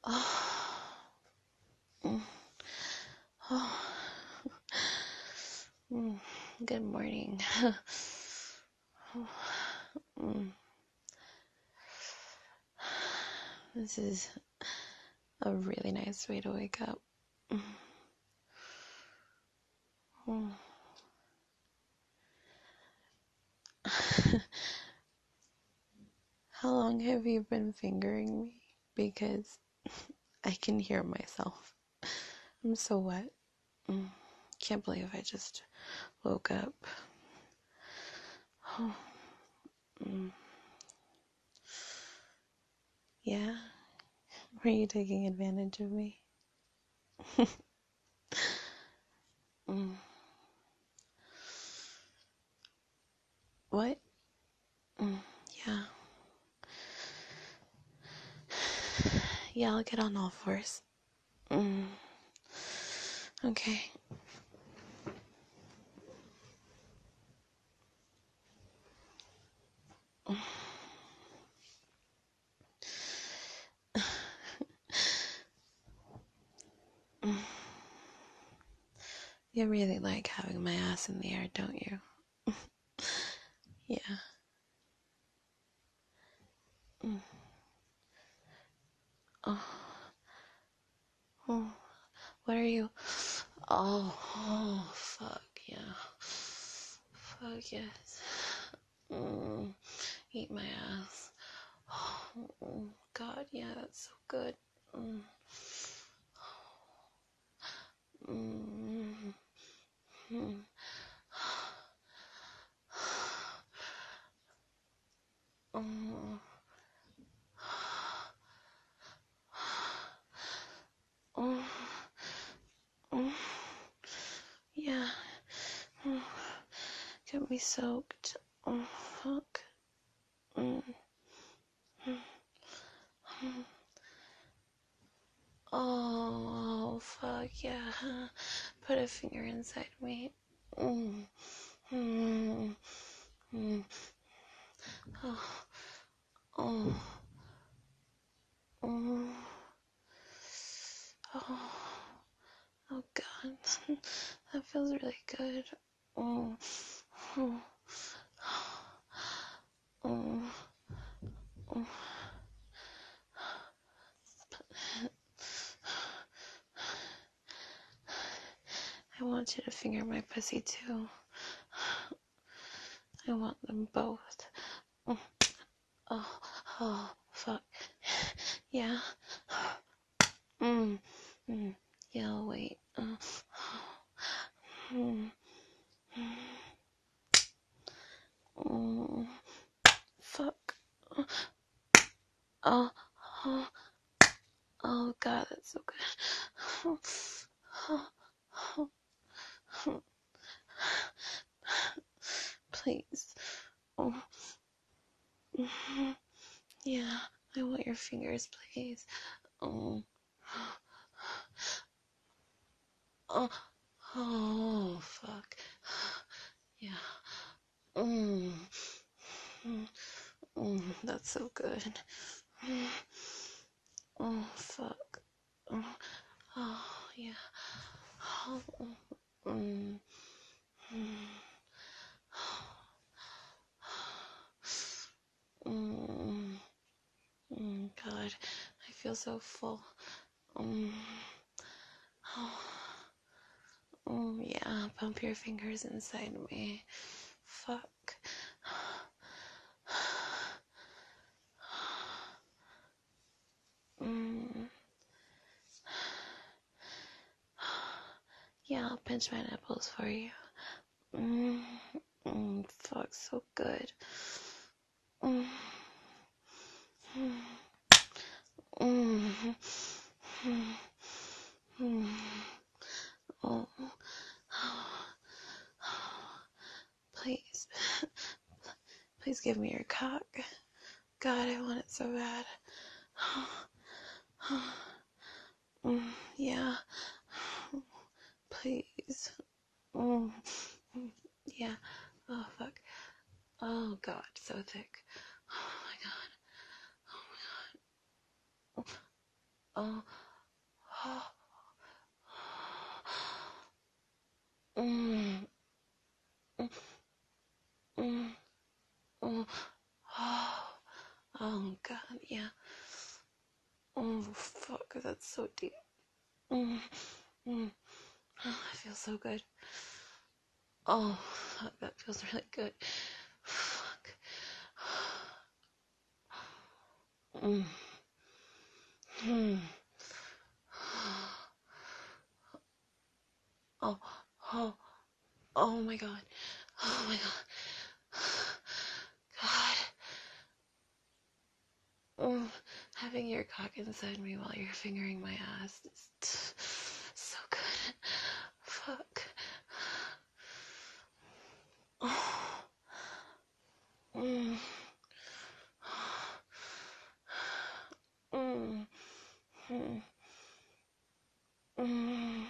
Oh, mm, oh, mm, good morning. Mm, This is a really nice way to wake up. Mm. How long have you been fingering me? Because I can hear myself. I'm so wet. Mm, Can't believe I just woke up. Oh, mm. Yeah? Were you taking advantage of me? Mm. What? Mm, yeah. Yeah, I'll get on all fours. Mm, okay. You really like having my ass in the air, don't you? Yeah. Mm. Oh, oh, what are you? Oh, fuck yeah. Fuck yes. Eat my ass. Oh, God, yeah, that's so good. Mm. Mm. Mm. Mm. Mm. Mm. Yeah. Mm. Get me soaked. Oh, fuck. Mm. Oh, fuck yeah. Put a finger inside me. Mm. Mm. Mm. Oh. Oh. Oh. Oh. Oh, God. That feels really good. Oh. Oh. Oh. Oh. I want you to finger my pussy too. I want them both. Oh, oh, fuck. Yeah. Mm, yeah, I'll wait. Mm, mm, fuck. Oh, oh, oh, God, that's so good. Please. Oh, yeah, I want your fingers, please. Oh, oh, oh, fuck. Yeah. Mm, that's so good. Oh, fuck. Oh, oh yeah. Oh, mm, mm, God, I feel so full. Mm, oh, yeah, pump your fingers inside me. Fuck. Mm, yeah, I'll pinch my nipples for you. Mm, fuck, so good. Mm, mm, mm, oh, please, please give me your cock. God, I want it so bad. Yeah, please. Mm, yeah. Oh, fuck. Oh, God, so thick. Oh, my God. Oh, oh, mm, mm, mm, mm, oh, oh, God, yeah. Oh, fuck, that's so deep. Mm, mm, oh, I feel so good. Oh, fuck, that feels really good. Fuck. Mm, mm. Oh, oh, oh my God. Oh my God. God. Having your cock inside me while you're fingering my ass is so good. Fuck. Oh. Mm. Mm. Mm. Mm.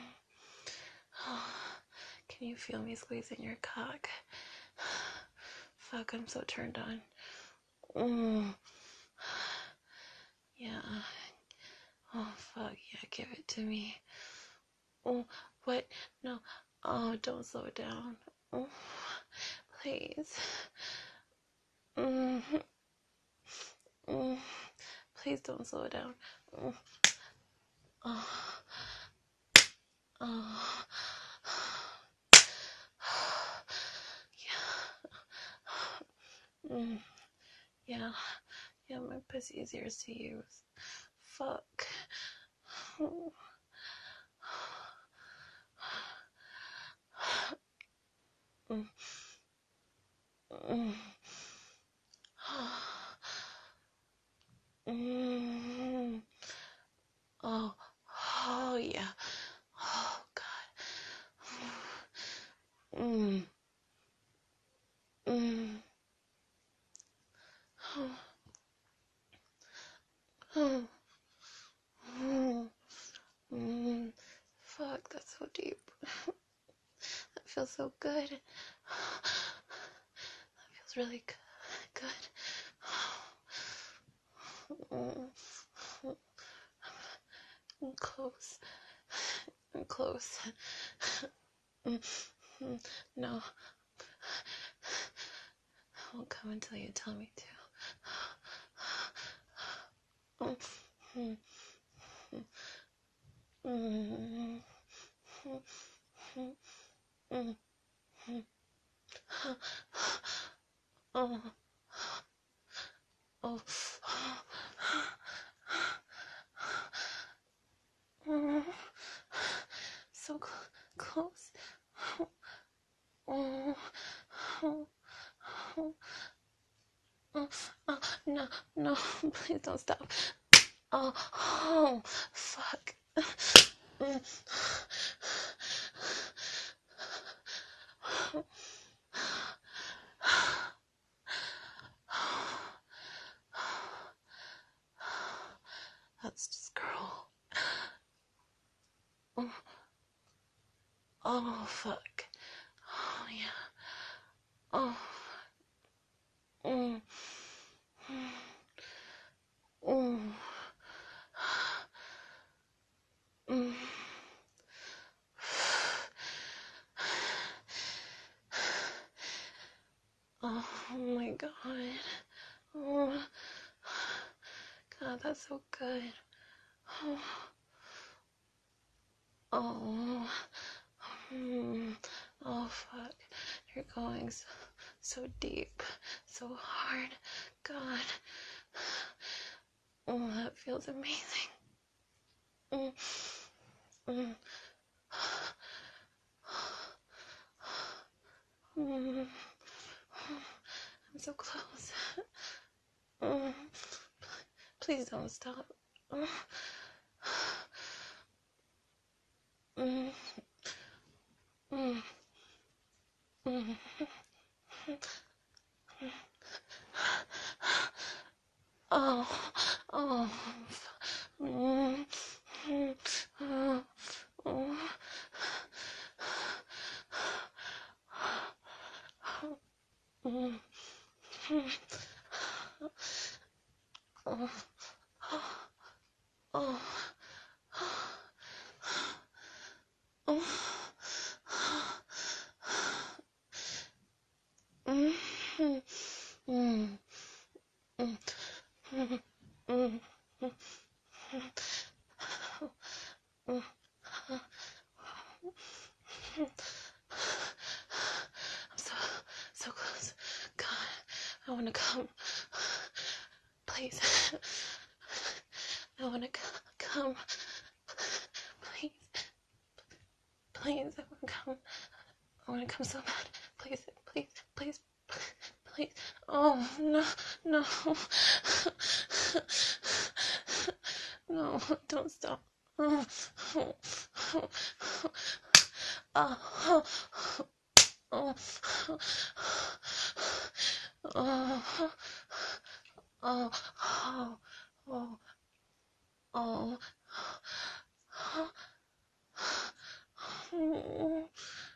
Can you feel me squeezing your cock? Fuck, I'm so turned on. Mm. Yeah. Oh, fuck, yeah, give it to me. Oh, what? No. Oh, don't slow it down. Oh, please. Mm. Mm. Please don't slow it down. Mm. Oh. Oh. Yeah. Yeah. Yeah, my pussy is yours to use. Fuck. Mm. Mm. Mm. Oh. Oh, yeah. Oh, God. Mm. Mm. Mm. Mm. Fuck, that's so deep. That feels so good. That feels really good. I'm close. I'm close. No. I won't come until you tell me to. Oh, oh, so close. Oh, oh, oh, oh, no, no, please don't stop. Oh, oh, fuck. That's just girl. Oh, fuck. Oh, yeah. Oh. Mm. Mm. Mm. Oh my God. Oh, God, that's so good. Oh. Oh. Oh, fuck. You're going so deep, so hard. God. Oh, that feels amazing. Mm. Mm. Mm. I'm so close. Please don't stop. Mm. Mm. Mm. Oh, oh, mm. Oh, oh. Mm. Oh, oh, I'm so close. God, I want to come. Please. I want to come. Please. Please, I want to come. I want to come so bad. Please, please, please, please. Oh, no, no. No, don't stop. Oh, oh, oh, oh, oh, oh, oh, oh, oh, oh.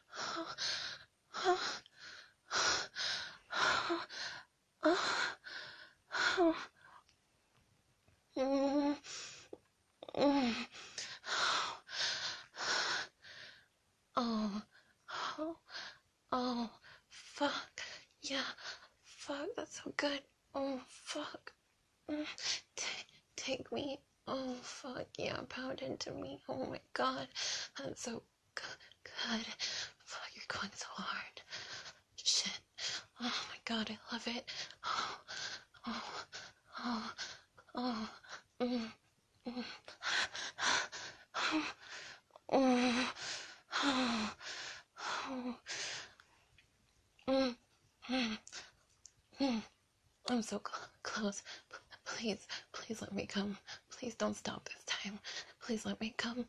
Oh, oh, oh, fuck. Yeah, fuck, that's so good. Oh, fuck. Take me. Oh, fuck, yeah, pound into me. Oh my god, that's so good. Fuck, you're going so hard. Shit. Oh my god, I love it. Oh, oh, oh, oh. Mm, mm. Oh, oh, oh. Mm, mm, mm. I'm so close. Please, please let me come. Please don't stop this time. Please let me come.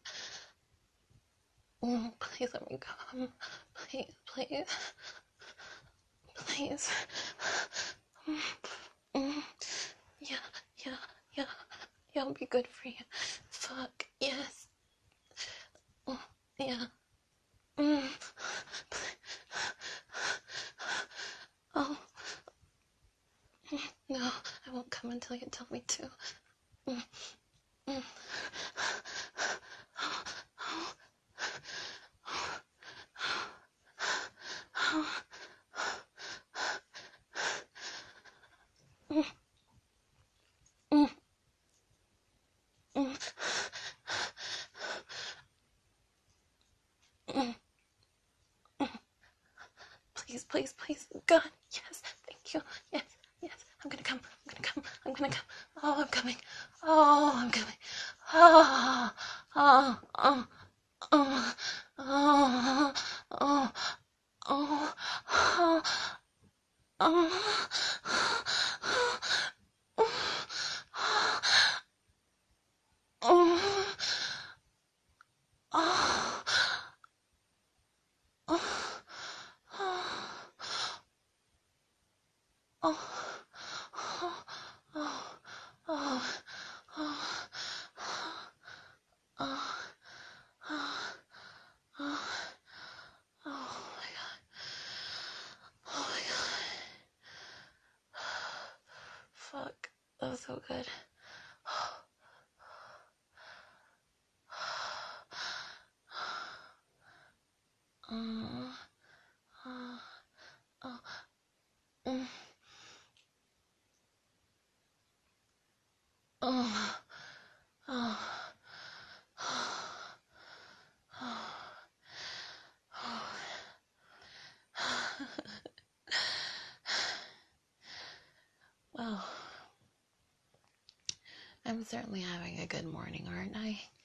Please let me come. Please, please, please. Yeah, yeah, yeah. Yeah, I'll be good for you. Fuck, yes. Yeah. Oh, no, I won't come until you tell me to. Please, please, please. God, yes, thank you. Yes, yes, I'm gonna come. I'm gonna come. I'm gonna come. Oh, I'm coming. Oh, I'm coming. Oh, oh, oh, oh, oh, oh, oh, oh, oh, oh, oh, oh, oh, oh, oh, oh, oh, oh my god. Oh my god. Fuck. That was so good. Oh, oh, oh, oh, oh, well, I'm certainly having a good morning, aren't I?